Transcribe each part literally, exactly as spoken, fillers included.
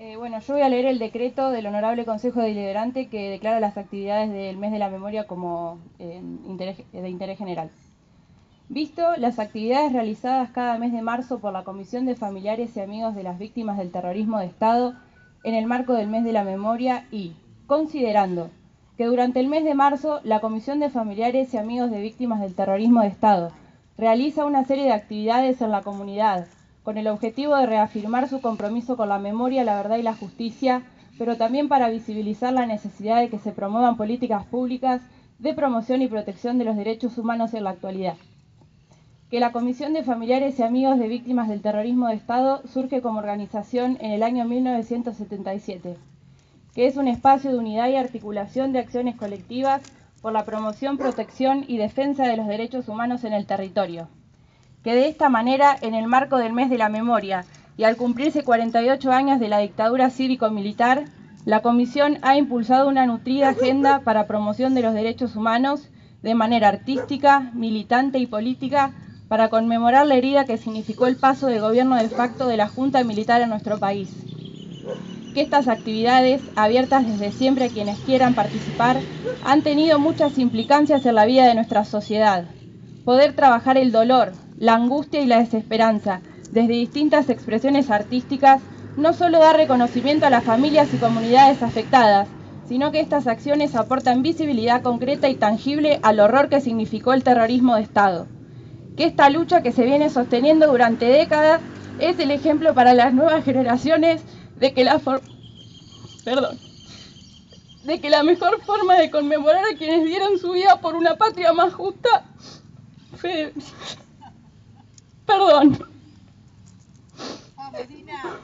Eh, bueno, yo voy a leer el decreto del Honorable Consejo Deliberante que declara las actividades del mes de la memoria como eh, interés, de interés general. Visto las actividades realizadas cada mes de marzo por la Comisión de Familiares y Amigos de las Víctimas del Terrorismo de Estado en el marco del mes de la memoria y, considerando que durante el mes de marzo la Comisión de Familiares y Amigos de Víctimas del Terrorismo de Estado realiza una serie de actividades en la comunidad con el objetivo de reafirmar su compromiso con la memoria, la verdad y la justicia, pero también para visibilizar la necesidad de que se promuevan políticas públicas de promoción y protección de los derechos humanos en la actualidad. Que la Comisión de Familiares y Amigos de Víctimas del Terrorismo de Estado surge como organización en el año mil novecientos setenta y siete, que es un espacio de unidad y articulación de acciones colectivas por la promoción, protección y defensa de los derechos humanos en el territorio. Que de esta manera, en el marco del mes de la memoria y al cumplirse cuarenta y ocho años de la dictadura cívico-militar, la Comisión ha impulsado una nutrida agenda para promoción de los derechos humanos de manera artística, militante y política para conmemorar la herida que significó el paso del gobierno de facto de la Junta Militar en nuestro país. Que estas actividades, abiertas desde siempre a quienes quieran participar, han tenido muchas implicancias en la vida de nuestra sociedad. Poder trabajar el dolor, la angustia y la desesperanza desde distintas expresiones artísticas no solo da reconocimiento a las familias y comunidades afectadas, sino que estas acciones aportan visibilidad concreta y tangible al horror que significó el terrorismo de Estado. Que esta lucha que se viene sosteniendo durante décadas es el ejemplo para las nuevas generaciones de que la for- Perdón. de que la mejor forma de conmemorar a quienes dieron su vida por una patria más justa fue... Perdón. Vamos, Dina.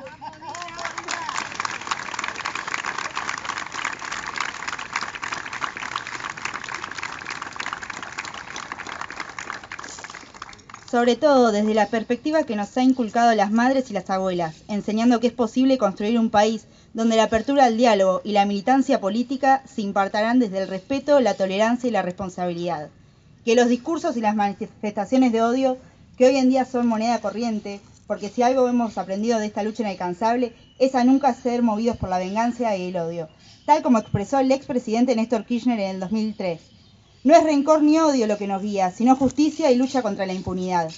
Sobre todo desde la perspectiva que nos ha inculcado las madres y las abuelas, enseñando que es posible construir un país donde la apertura al diálogo y la militancia política se impartirán desde el respeto, la tolerancia y la responsabilidad. Que los discursos y las manifestaciones de odio, que hoy en día son moneda corriente, porque si algo hemos aprendido de esta lucha inalcanzable, es a nunca ser movidos por la venganza y el odio, tal como expresó el expresidente Néstor Kirchner en el dos mil tres. No es rencor ni odio lo que nos guía, sino justicia y lucha contra la impunidad.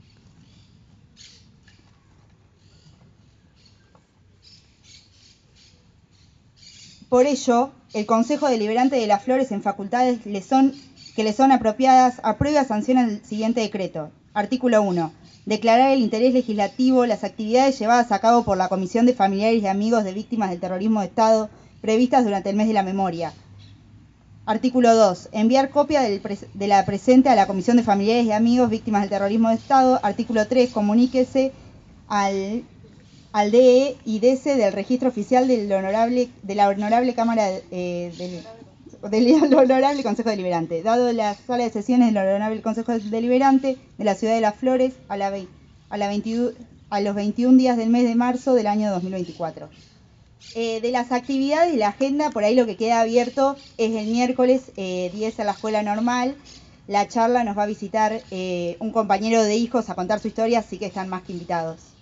Por ello, el Consejo Deliberante de las Flores en facultades le son, que le son apropiadas aprueba y sanciona el siguiente decreto. Artículo uno. Declarar el interés legislativo las actividades llevadas a cabo por la Comisión de Familiares y Amigos de Víctimas del Terrorismo de Estado previstas durante el mes de la memoria. Artículo dos. Enviar copia del de la presente a la Comisión de Familiares y Amigos Víctimas del Terrorismo de Estado. Artículo tres. Comuníquese al, al D E y D C del registro oficial del honorable, de la Honorable Cámara eh, del, del Honorable Consejo Deliberante. Dado la sala de sesiones del Honorable Consejo Deliberante de la Ciudad de Las Flores a, la, a, la veintiuno, a los veintiún días del mes de marzo del año dos mil veinticuatro. Eh, de las actividades de la agenda, por ahí lo que queda abierto es el miércoles eh, diez a la escuela normal. La charla nos va a visitar eh, un compañero de hijos a contar su historia, así que están más que invitados.